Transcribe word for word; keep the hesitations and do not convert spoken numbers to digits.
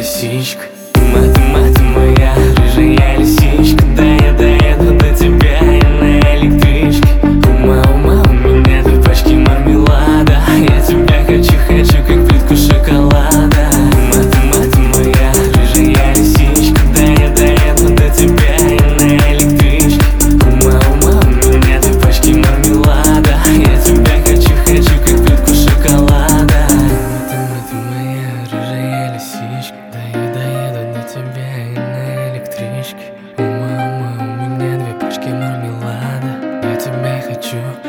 лисичка. Ума, ты, ма, ты моя рыжая лисичка. Да я доеду до тебя я на электричке. Ума, ума, у меня две пачки мармелада. Я тебя хочу, хочу, как плитку шоколада. Ума, ты, ма, ты моя рыжая лисичка. Да я доеду до тебя я на электричке. Ума, ума, у меня две пачки мармелада. Я тебя хочу, хочу, как плитку шоколада. Ума, ты, ма, ты моя рыжая лисичка. Да я доеду до тебя и на электричке. Ума, ума, у меня две пачки мармелада. Я тебя хочу.